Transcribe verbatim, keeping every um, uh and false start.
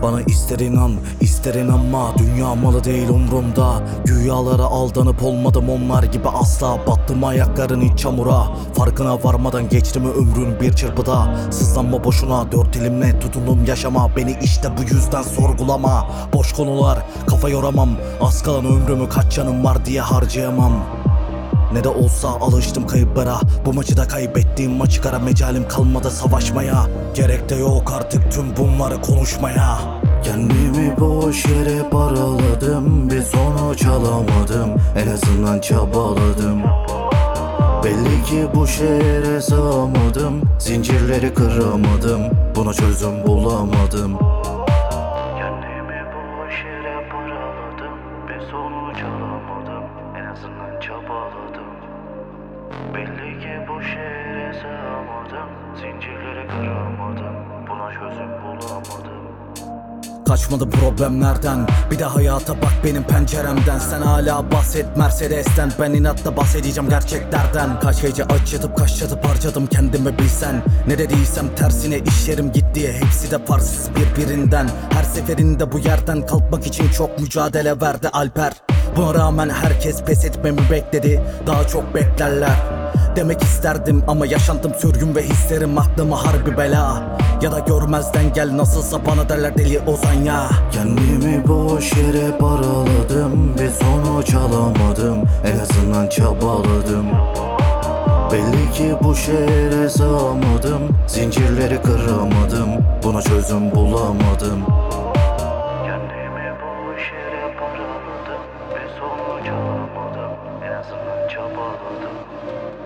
Bana ister inan ister inanma, dünya malı değil umrumda. Güyalara aldanıp olmadım onlar gibi asla. Battım ayakların iç çamura, farkına varmadan geçti mi ömrün bir çırpıda. Sızlanma boşuna, dört elimle tutundum yaşama. Beni işte bu yüzden sorgulama. Boş konular, kafa yoramam. Az kalan ömrümü kaç canım var diye harcayamam. Ne de olsa alıştım kayıplara. Bu maçı da kaybettiğim maçı kara, mecalim kalmadı savaşmaya. Gerek de yok artık tüm bunları konuşmaya. Kendimi boş yere paraladım, bir sonuç alamadım. En azından çabaladım. Belli ki bu şehre sığamadım, zincirleri kıramadım, buna çözüm bulamadım. Kendimi boş yere paraladım, bir sonuç alamadım. En azından çabaladım. Belli ki bu şehre sığamadım, zincirleri kıramadım, buna çözüm bulamadım. Kaçmadı problemlerden, bir de hayata bak benim penceremden. Sen hala bahset Mercedes'ten, ben inatla bahsedeceğim gerçeklerden. Kaç gece aç yatıp kaç yatıp harcadım kendimi bilsen. Ne dediysem tersine işlerim gitti, hepsi de farksız birbirinden. Her seferinde bu yerden kalkmak için çok mücadele verdi Alper. Buna rağmen herkes pes etmemi bekledi, daha çok beklerler demek isterdim ama yaşandım sürgün ve hislerim aklıma harbi bela. Ya da görmezden gel, nasılsa bana derler deli Ozan ya. Kendimi boş yere paraladım, bir sonuç alamadım. En azından çabaladım. Belli ki bu şehre sığamadım, zincirleri kıramadım, buna çözüm bulamadım. Kendimi boş yere paraladım, bir sonuç alamadım. En azından çabaladım.